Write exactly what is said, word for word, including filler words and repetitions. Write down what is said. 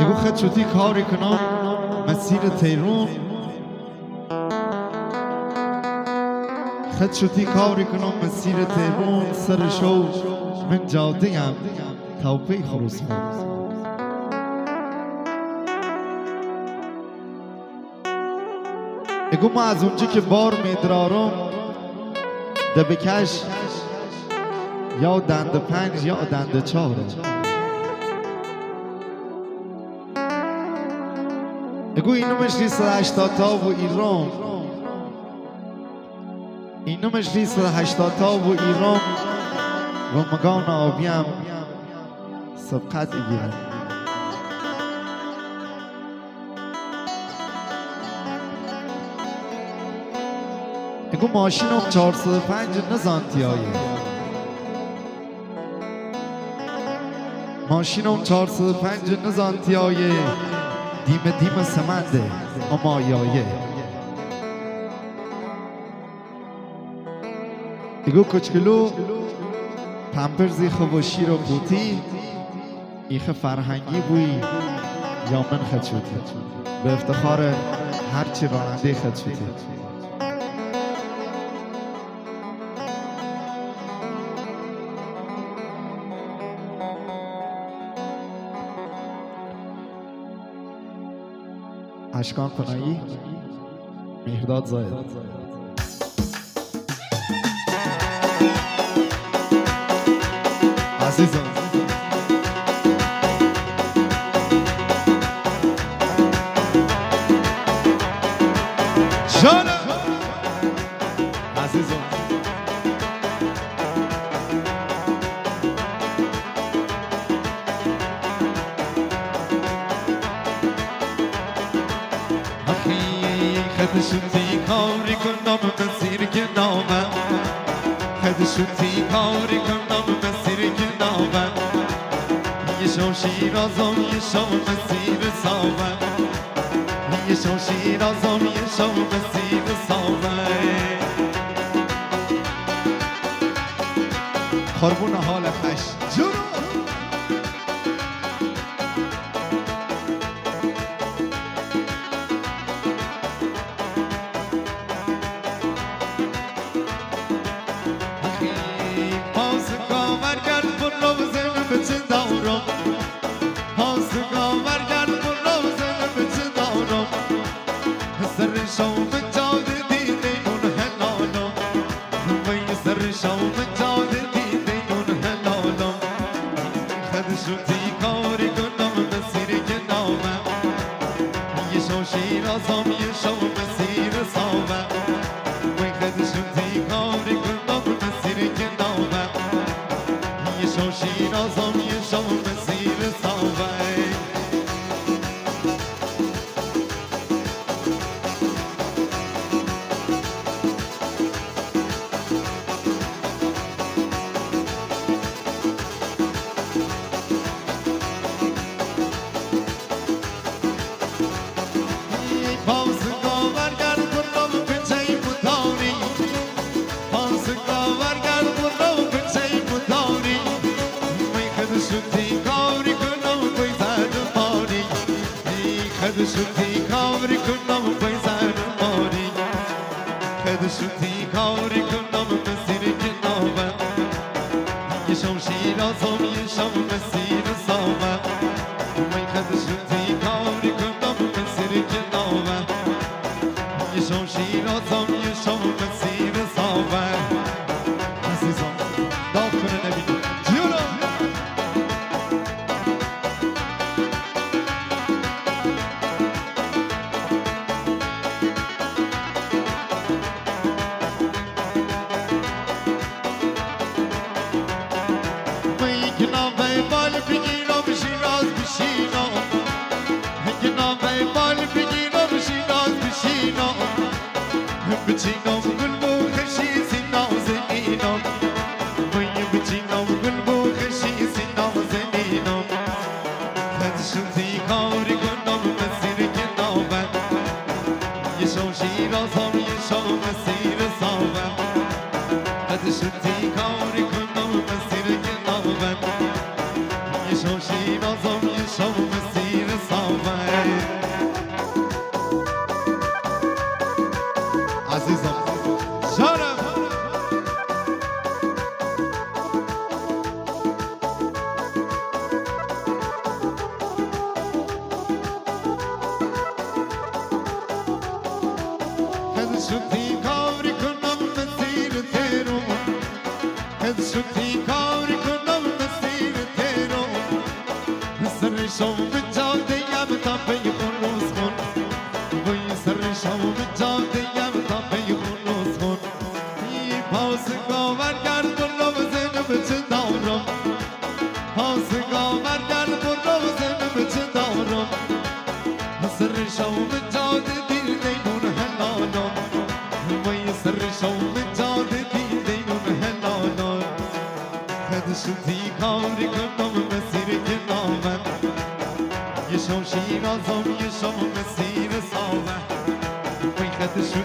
میگو خد شدی کاری کنم مسیر تیرون، خد شدی کاری کنم مسیر تیرون، سر شو من جاده ام توپی خروس خود. میگو ما از اونجا که بار میدرارم دبکش یا دند پنج یا دند چهاره. میگو اینو مشری صد هشتاد تا و ایران، اینو مشری صد هشتاد تا و ایران و مگان آبیم سبقت ایگیرم. میگو ماشینم چهارصد و پنج نزانتیایه، ماشینم چهارصد و پنج نزانتیایه، دیم دیم سمنده اما یایه. میگو کچکلو پمپرزی خوب و شیر و قوطی، ایخ فرهنگی بوی یا من خد شدی، به افتخار هرچی راننده خد شدی. اشکان پناهی مهرداد زاید. عزیزم جانم عزیزم خد شدی کاری کنم مسیر که نامم، خد شدی کاری کنم مسیر که نامم، یه شو شیرازم یه شو مسیر سامم، یه شو شیرازم یه شو مسیر سامم. خربون حال خش جورو شو شیرازم یه شو مسیر سا شدی کاری کنم مسیر تیرو هد شدی کاری کنم مسیر تیرو سر شوم جاده یم تا پی خلوص کن وی سر شوم جاده یم تا پی خلوص کن ای پاس گاور گرد و روزن بچه دارم پاس گاور گرد و روزن بچه دارم سر شوم جاده دیر دیدون هلالم وی سر شوم جاده دیر دیدون هلالم خد شدی کاری کنم مسیر کنامم یه شو شیرازم یه شو مسیر سامم وی خد شدی